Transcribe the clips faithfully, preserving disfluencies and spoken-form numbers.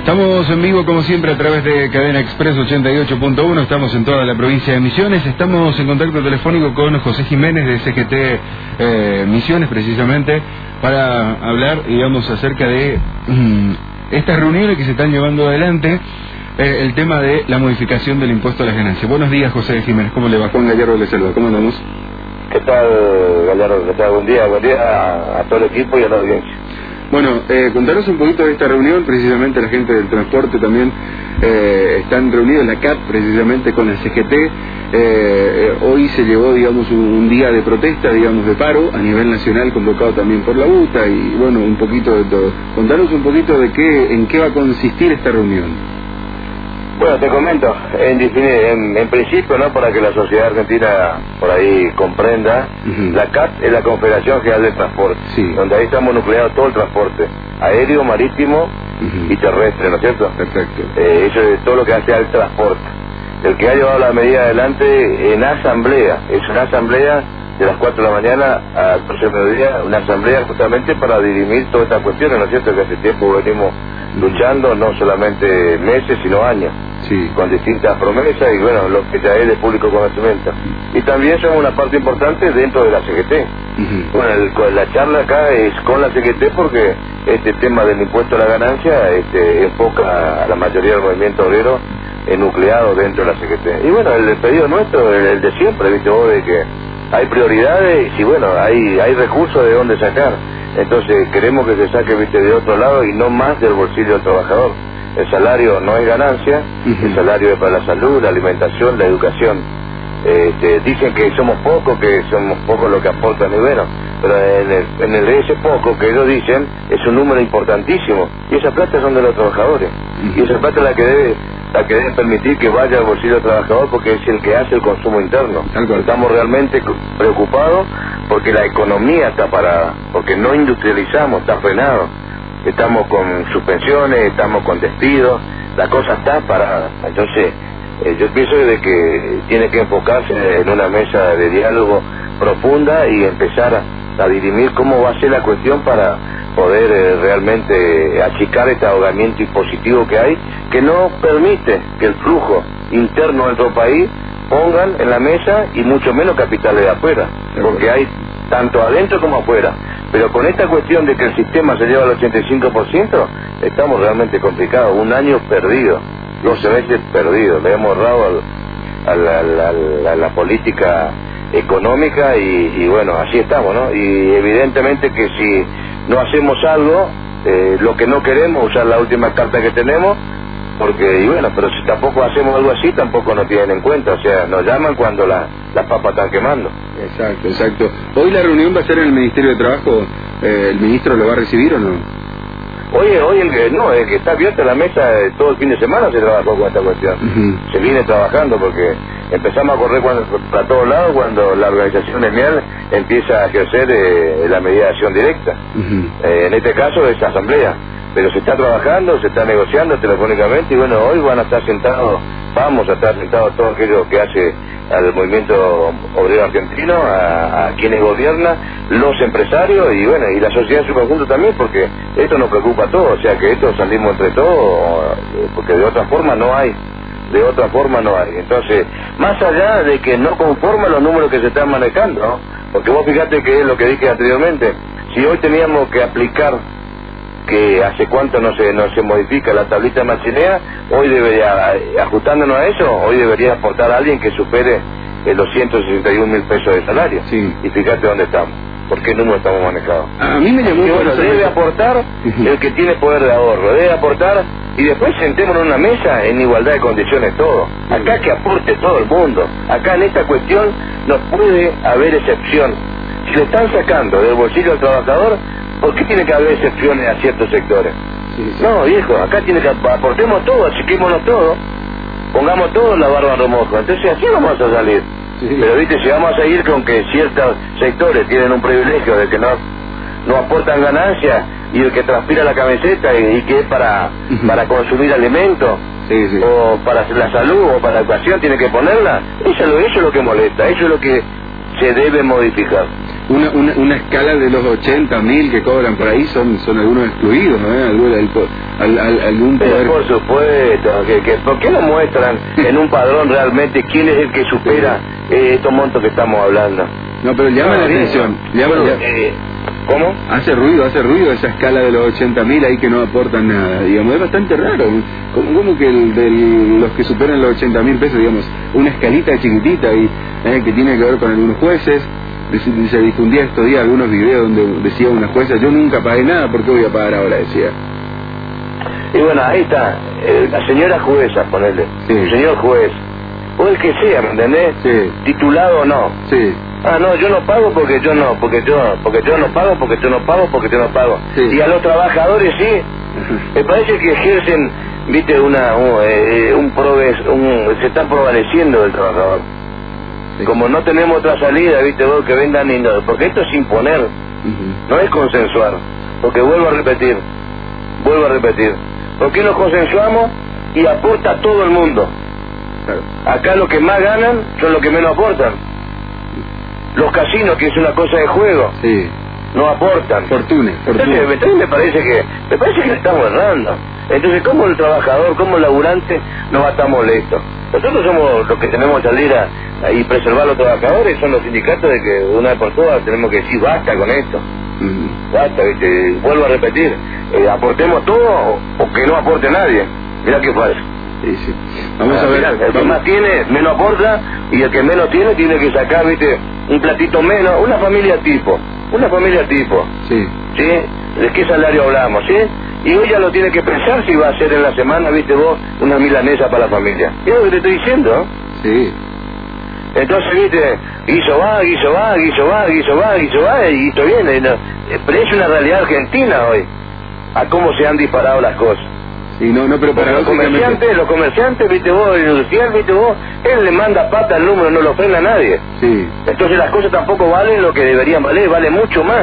Estamos en vivo como siempre a través de Cadena Express ochenta y ocho punto uno, estamos en toda la provincia de Misiones, estamos en contacto telefónico con José Jiménez de C G T eh, Misiones precisamente para hablar, digamos, acerca de um, estas reuniones que se están llevando adelante, eh, el tema de la modificación del impuesto a las ganancias. Buenos días, José Jiménez, ¿cómo le va? Juan Gallardo le saluda, ¿cómo andamos? ¿Qué tal, Gallardo? ¿Qué tal? Buen día, buen día a, a todo el equipo y a la audiencia. Bueno, eh, contanos un poquito de esta reunión, precisamente la gente del transporte también eh, están reunidos en la C A T precisamente con la C G T. Eh, hoy se llevó, digamos, un, un día de protesta, digamos, de paro a nivel nacional, convocado también por la U T A y, bueno, un poquito de todo. Contanos un poquito de qué, en qué va a consistir esta reunión. Bueno, te comento, en, en, en principio, ¿no? Para que la sociedad argentina por ahí comprenda, uh-huh. La C A T es la Confederación General del Transporte, sí. Donde ahí estamos nucleados todo el transporte, aéreo, marítimo uh-huh. y terrestre, ¿no es cierto? Perfecto. Eh, eso es todo lo que hace al transporte. El que ha llevado la medida adelante en asamblea, es una asamblea de las cuatro de la mañana a las doce del mediodía, una asamblea justamente para dirimir todas estas cuestiones, ¿no es cierto? Que hace tiempo venimos luchando, no solamente meses, sino años, sí. Con distintas promesas y bueno, lo que ya es de público conocimiento. Y también somos una parte importante dentro de la C G T. Uh-huh. Bueno, el, la charla acá es con la C G T porque este tema del impuesto a la ganancia este, enfoca a la mayoría del movimiento obrero nucleado dentro de la C G T. Y bueno, el pedido nuestro es el de siempre, ¿viste vos? De que hay prioridades y bueno, hay, hay recursos de dónde sacar. Entonces queremos que se saque, viste, de otro lado y no más del bolsillo del trabajador. El salario no es ganancia, uh-huh. El salario es para la salud, la alimentación, la educación. Este, dicen que somos pocos, que somos pocos lo que aportan y bueno, pero en el, en el ese poco que ellos dicen es un número importantísimo y esa plata son de los trabajadores uh-huh. Y esa plata es la que debe la que debe permitir que vaya al bolsillo del trabajador porque es el que hace el consumo interno. Estamos realmente preocupados porque la economía está parada, porque no industrializamos, está frenado, estamos con suspensiones, estamos con despidos, la cosa está parada. Entonces eh, yo pienso de que tiene que enfocarse en una mesa de diálogo profunda y empezar a, a dirimir cómo va a ser la cuestión para poder eh, realmente achicar este ahogamiento impositivo que hay, que no permite que el flujo interno de nuestro país pongan en la mesa y mucho menos capitales de afuera, porque hay tanto adentro como afuera. Pero con esta cuestión de que el sistema se lleva al ochenta y cinco por ciento, estamos realmente complicados, un año perdido, doce veces perdido, le hemos ahorrado a la, la, la, la política económica y, y bueno, así estamos, ¿no? Y evidentemente que si no hacemos algo, eh, lo que no queremos, usar la última carta que tenemos, porque, y bueno, pero si tampoco hacemos algo así, tampoco nos tienen en cuenta, o sea, nos llaman cuando la, las papas están quemando. Exacto, exacto. ¿Hoy la reunión va a ser en el Ministerio de Trabajo? Eh, ¿El ministro lo va a recibir o no? Oye, hoy el que no, el que está abierta la mesa eh, todo el fin de semana se trabajó con esta cuestión. Uh-huh. Se viene trabajando porque empezamos a correr cuando, para todos lados cuando la organización gremial empieza a ejercer eh, la medida de acción directa. Uh-huh. Eh, en este caso es asamblea, pero se está trabajando, se está negociando telefónicamente y bueno, hoy van a estar sentados, vamos a estar sentados todos aquellos que hace al movimiento obrero argentino, a, a quienes gobiernan, los empresarios y bueno, y la sociedad en su conjunto también, porque esto nos preocupa a todos, o sea que esto salimos entre todos, porque de otra forma no hay, de otra forma no hay. Entonces, más allá de que no conforman los números que se están manejando, ¿no? Porque vos fíjate que es lo que dije anteriormente, si hoy teníamos que aplicar que hace cuánto no se no se modifica la tablita de machinea, hoy debería, ajustándonos a eso, hoy debería aportar a alguien que supere eh, los ciento sesenta y un mil pesos de salario. Sí. Y fíjate dónde estamos, por qué número estamos manejados. A mí me llamó... Y bueno, debe aportar el que tiene poder de ahorro, debe aportar, y después sentémonos en una mesa en igualdad de condiciones todos. Acá que aporte todo el mundo, acá en esta cuestión no puede haber excepción. Si le están sacando del bolsillo al trabajador, ¿por qué tiene que haber excepciones a ciertos sectores? Sí, sí. No, viejo, acá tiene que aportemos todo, achiquémonos todo, pongamos todo en la barba en remojo. Entonces así vamos a salir. Sí. Pero viste, si vamos a seguir con que ciertos sectores tienen un privilegio de que no no aportan ganancias y el que transpira la camiseta y, y que es para uh-huh. para consumir alimentos, sí, sí. O para la salud o para la educación tiene que ponerla, eso, eso es lo que molesta, eso es lo que se debe modificar. una, una, una escala de los ochenta mil que cobran por ahí son son algunos excluidos, ¿no? Algún, al, al, algún poder... Pero por supuesto, que, que, ¿por qué no muestran en un padrón realmente quién es el que supera eh, estos montos que estamos hablando? No, pero llama no, la atención. Llama, bueno, llama. Eh, ¿Cómo? Hace ruido, hace ruido esa escala de los ochenta mil ahí que no aportan nada, digamos, es bastante raro. ¿Cómo, cómo que el, de los que superan los ochenta mil pesos, digamos, una escalita chiquitita y eh, que tiene que ver con algunos jueces? Se difundía estos días algunos videos donde decía una jueza, yo nunca pagué nada, ¿por qué voy a pagar ahora? Decía. Y bueno, ahí está, eh, la señora jueza, ponele, sí. El señor juez, o el que sea, ¿me entendés? Sí. Titulado o no. Sí. Ah, no, yo no pago porque yo no, porque yo, porque yo no pago, porque yo no pago, porque yo no pago. Sí. Y a los trabajadores sí, me parece que ejercen, viste, una, un, eh, un, proves, un se están prevaleciendo del trabajador. Sí. Como no tenemos otra salida, viste vos, que vengan y no, porque esto es imponer, uh-huh. No es consensuar, porque vuelvo a repetir, vuelvo a repetir, porque nos consensuamos y aporta todo el mundo. Claro. Acá los que más ganan son los que menos aportan. Los casinos, que es una cosa de juego, sí. No aportan. Fortuna, fortuna. Entonces, entonces me parece que me parece que le estamos errando. Entonces, ¿cómo el trabajador, cómo el laburante no va a estar molesto? Nosotros somos los que tenemos que salir a, a y preservar a los trabajadores, son los sindicatos de que una vez por todas tenemos que decir basta con esto. Mm. Basta, ¿viste? Vuelvo a repetir, eh, aportemos todo o, o que no aporte nadie. Mirá qué falso. Sí, sí. Vamos ah, a ver. Mirá, el vamos. que más tiene, menos aporta, y el que menos tiene, tiene que sacar, viste, un platito menos, una familia tipo, una familia tipo. Sí. ¿Sí? ¿De qué salario hablamos, sí? Y ella lo tiene que pensar si va a hacer en la semana, viste vos, una milanesa para la familia. ¿Qué es lo que te estoy diciendo? Sí. Entonces, viste, guiso va, guiso va, guiso va, guiso va, guiso va, y esto viene. No, pero es una realidad argentina hoy, a cómo se han disparado las cosas. Sí, no, no, pero para los comerciantes, los comerciantes, viste vos, el industrial, viste vos, él le manda pata al número, no lo frena a nadie. Sí. Entonces las cosas tampoco valen lo que deberían valer, vale mucho más.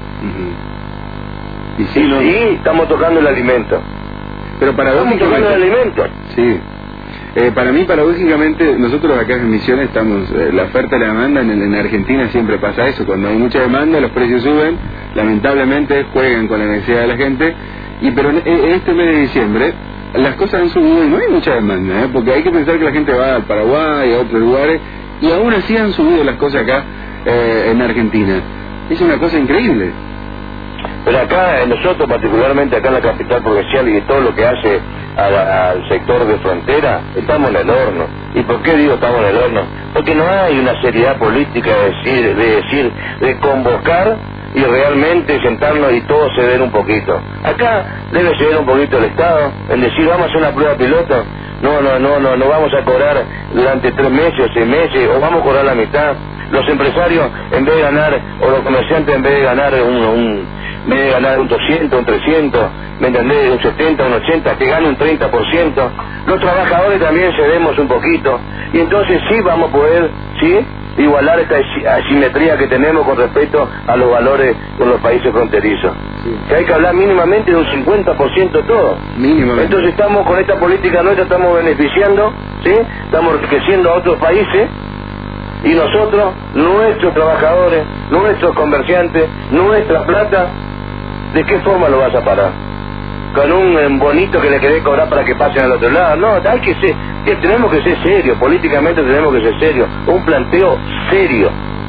Uh-huh. Y sí, no, sí, estamos tocando el alimento. Pero paradójicamente... Estamos tocando el alimento. Sí. Eh, para mí, paradójicamente, nosotros acá en Misiones estamos, eh, la oferta y la demanda, en, en Argentina siempre pasa eso, cuando hay mucha demanda los precios suben, lamentablemente juegan con la necesidad de la gente, y pero en, en este mes de diciembre las cosas han subido y no hay mucha demanda, ¿eh? Porque hay que pensar que la gente va al Paraguay, a otros lugares, y aún así han subido las cosas acá eh, en Argentina. Es una cosa increíble. Pero acá, nosotros particularmente acá en la capital provincial y todo lo que hace a la, al sector de frontera, estamos en el horno. ¿Y por qué digo estamos en el horno? Porque no hay una seriedad política de decir, de decir, de convocar y realmente sentarnos y todos ceder un poquito. Acá debe ceder un poquito el Estado, en decir vamos a hacer una prueba piloto, no, no, no, no, no vamos a cobrar durante tres meses o seis meses, o vamos a cobrar la mitad. Los empresarios, en vez de ganar, o los comerciantes, en vez de ganar un, un en vez de ganar un doscientos, un trescientos, ¿me entendés? Un setenta, un ochenta, que gane un treinta por ciento. Los trabajadores también cedemos un poquito. Y entonces sí vamos a poder, ¿sí?, igualar esta asimetría que tenemos con respecto a los valores con los países fronterizos. Sí. Que hay que hablar mínimamente de un cincuenta por ciento todo. Mínimamente. Entonces estamos con esta política nuestra, estamos beneficiando, ¿sí? Estamos enriqueciendo a otros países. Y nosotros, nuestros trabajadores, nuestros comerciantes, nuestra plata, ¿de qué forma lo vas a parar? ¿Con un bonito que le querés cobrar para que pasen al otro lado? No, hay que ser, que tenemos que ser serios, políticamente tenemos que ser serios, un planteo serio,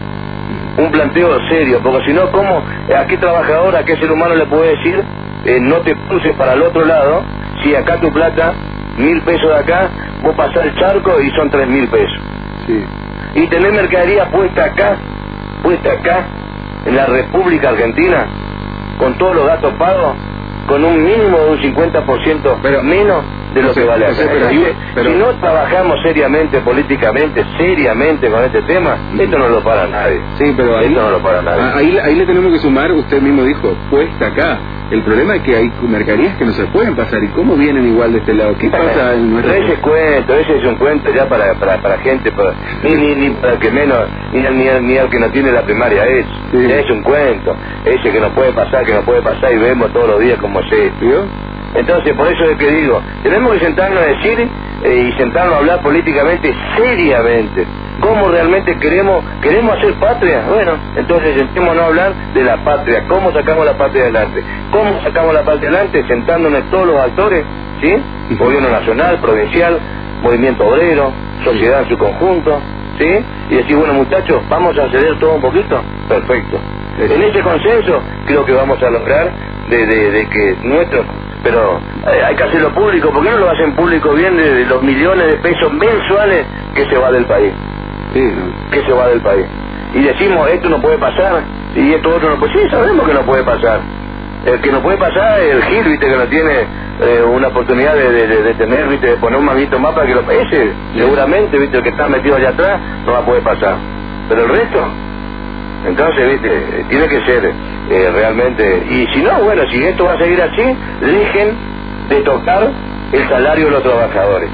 un planteo serio, porque si no, ¿cómo, a qué trabajador, a qué ser humano le puede decir, eh, no te cruces para el otro lado, si acá tu plata, mil pesos de acá, vos pasás el charco y son tres mil pesos? Sí. Y tener mercadería puesta acá, puesta acá, en la República Argentina, con todos los gastos pagos, con un mínimo de un cincuenta por ciento pero, menos de lo que vale acá. Pero, pero, si no trabajamos seriamente, políticamente, seriamente con este tema, uh-huh. esto no lo para nadie. Sí, pero ahí, esto no lo para nadie. Ahí, ahí le tenemos que sumar, usted mismo dijo, puesta acá. El problema es que hay mercaderías que no se pueden pasar. ¿Y cómo vienen igual de este lado? ¿Qué pasa en nuestro país? Ese cuento, ese es un cuento ya para para, para gente, para, ni, ni, ni para el que menos, ni, ni, ni al que no tiene la primaria es. Sí. Ya es un cuento. Ese que no puede pasar, que no puede pasar y vemos todos los días como se... ¿Vio? Entonces, por eso es que digo, tenemos que sentarnos a decir eh, y sentarnos a hablar políticamente, seriamente, ¿Cómo realmente queremos queremos hacer patria? Bueno, entonces sentémonos a hablar de la patria. ¿Cómo sacamos la patria adelante? ¿Cómo sacamos la patria adelante? Sentándonos todos los actores, ¿sí? Gobierno nacional, provincial, movimiento obrero, sociedad en su conjunto, ¿sí? Y decir, bueno, muchachos, vamos a ceder todo un poquito. Perfecto. En ese consenso creo que vamos a lograr de, de, de que nuestro... Pero eh, hay que hacerlo público. ¿Por qué no lo hacen público bien de, de los millones de pesos mensuales que se va del país? Sí, ¿no? Que se va del país. Y decimos, esto no puede pasar, y esto otro no puede... Sí, sabemos que no puede pasar. El que no puede pasar es el Gil, viste, que no tiene eh, una oportunidad de, de, de, de tener, viste, de poner un mamito más para que lo... Ese, seguramente, viste, el que está metido allá atrás, no va a poder pasar. Pero el resto... Entonces, viste, tiene que ser eh, realmente... Y si no, bueno, si esto va a seguir así, dejen de tocar el salario de los trabajadores.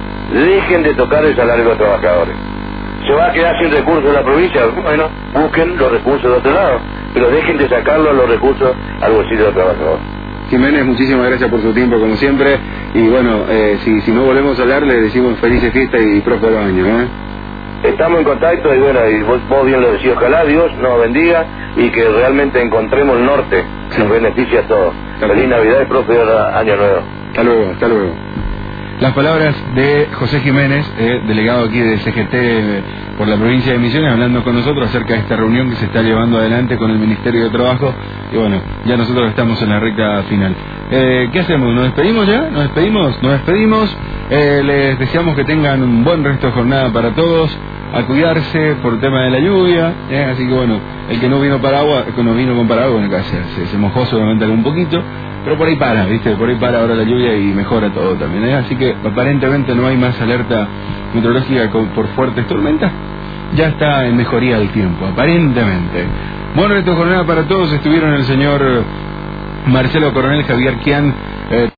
Dejen de tocar el salario de los trabajadores. Se va a quedar sin recursos en la provincia. Bueno, busquen los recursos de otro lado, pero dejen de sacarlos los recursos al bolsillo de los trabajadores. Jiménez, muchísimas gracias por su tiempo, como siempre. Y bueno, eh, si, si no volvemos a hablar, le decimos felices fiestas y próspero año, ¿eh? Estamos en contacto y bueno, y vos, vos bien lo decís, ojalá Dios nos bendiga y que realmente encontremos el norte, que nos beneficie a todos. Feliz Navidad y próspero año nuevo. Hasta luego, hasta luego. Las palabras de José Jiménez, eh, delegado aquí del C G T eh, por la provincia de Misiones, hablando con nosotros acerca de esta reunión que se está llevando adelante con el Ministerio de Trabajo. Y bueno, ya nosotros estamos en la recta final. Eh, ¿Qué hacemos? ¿Nos despedimos ya? ¿Nos despedimos? Nos despedimos. Eh, les deseamos que tengan un buen resto de jornada para todos. A cuidarse por el tema de la lluvia, ¿eh? Así que bueno, el que no vino paraguas, el que no vino con paraguas, bueno, acá se, se, se mojó solamente algún poquito, pero por ahí para, ¿viste? Por ahí para ahora la lluvia y mejora todo también, ¿eh? Así que aparentemente no hay más alerta meteorológica por fuertes tormentas, ya está en mejoría del tiempo, aparentemente. Bueno, resto de jornada para todos, estuvieron el señor Marcelo Coronel, Javier Quian, eh,